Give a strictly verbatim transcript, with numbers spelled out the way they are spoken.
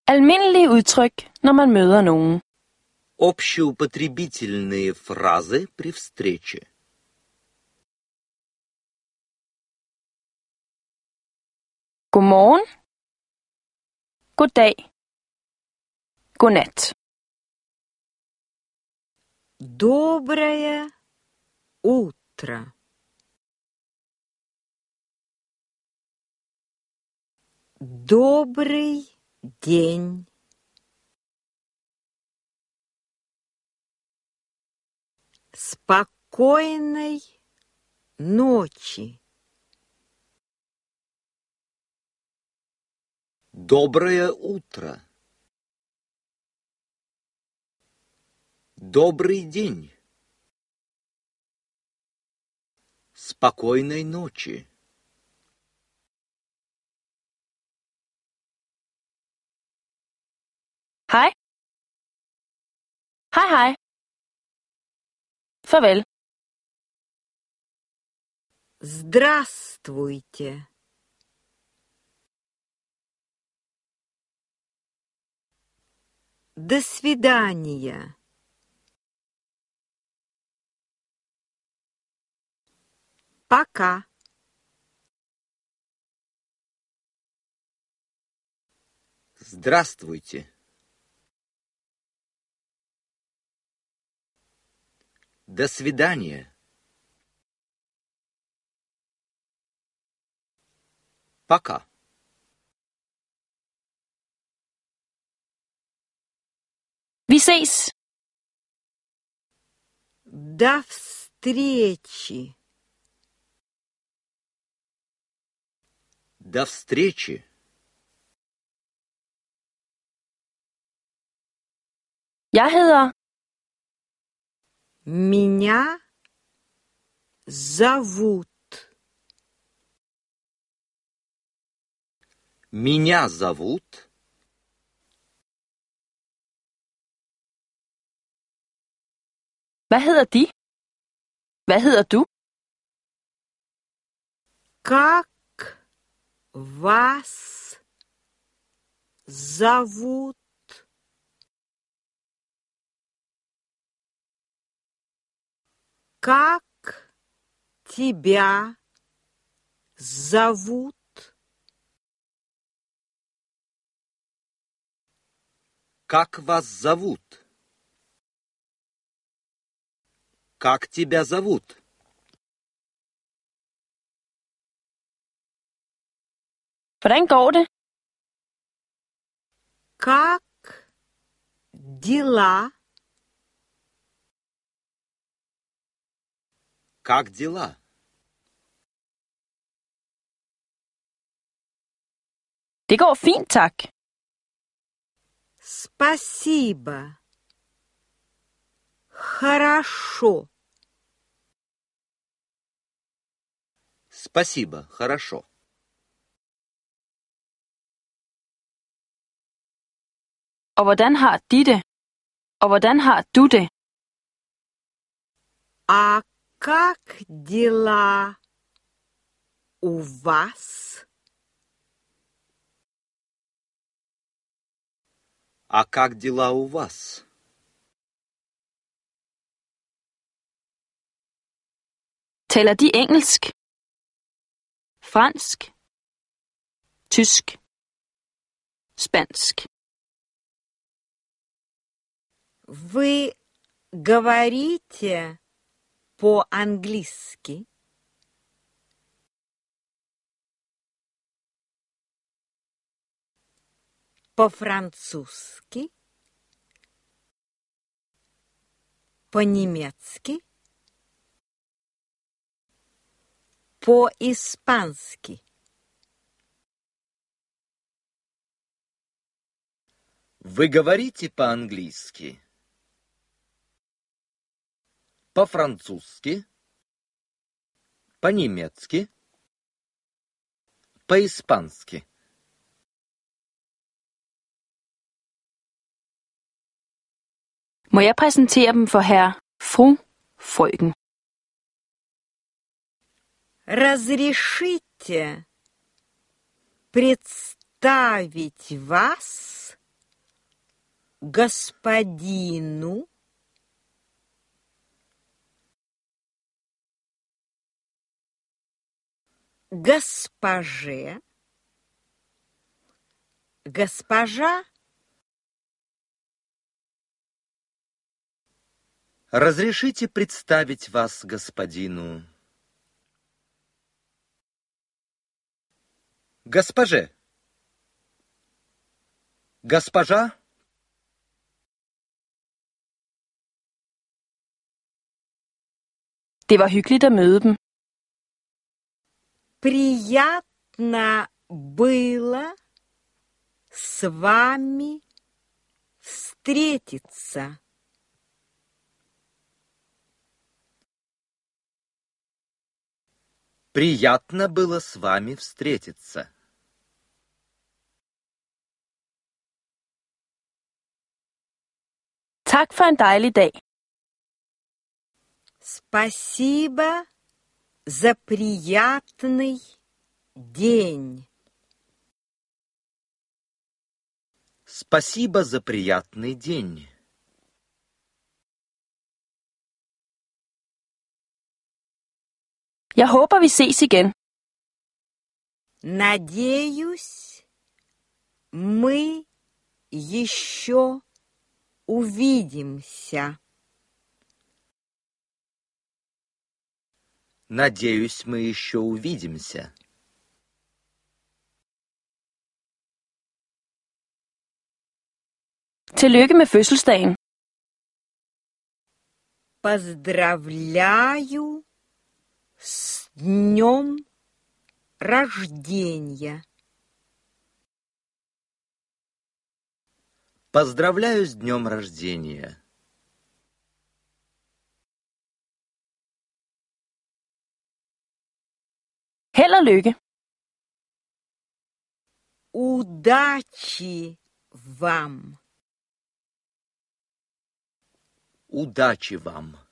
Almindelige udtryk, når man møder nogen. Общеупотребительные фразы при встрече. Godmorgen. Goddag. Godnat. Доброе утро. Добрый день. Спокойной ночи. Доброе утро. Добрый день. Спокойной ночи. Hej. Hej hej. Farvel. Здравствуйте. До свидания. Пока. Здравствуйте. До свидания. Пока. Vi ses. До встречи. До встречи. Jeg hedder. Меня зовут. Меня зовут. Hvad hedder de? Hvad hedder du? Как вас зовут? Как тебя зовут? Как вас зовут? Как тебя зовут? Hvordan går det? Как дела? Как дела? Det går fint, tak. Спасибо. Хорошо. Спасибо, хорошо. Og hvordan har de det? Og hvordan har du det? А как дела у вас? А как дела у вас? Taler de engelsk? Fransk? Tysk? Spansk? Вы говорите по-английски? По-французски? По-немецки? По-испански? Вы говорите по-английски? По-французски? По-немецки? По-испански? Må jeg præsentere dem for herr, fru, frøken? Разрешите представить вас господину, госпоже, госпожа, Разрешите представить вас господину. Госпоже. Госпожа. Det var hyggeligt at møde dem. приятно было с вами встретиться. Приятно было с вами встретиться. Tak for en dejlig dag. Спасибо за приятный день. Спасибо за приятный день. Jeg håber, vi ses igen. Надеюсь, мы еще увидимся. Надеюсь, мы еще увидимся. Tillykke med fødselsdagen. Поздравляю с днем рождения. Поздравляю с днем рождения. Held og lykke. Удачи вам! Удачи вам.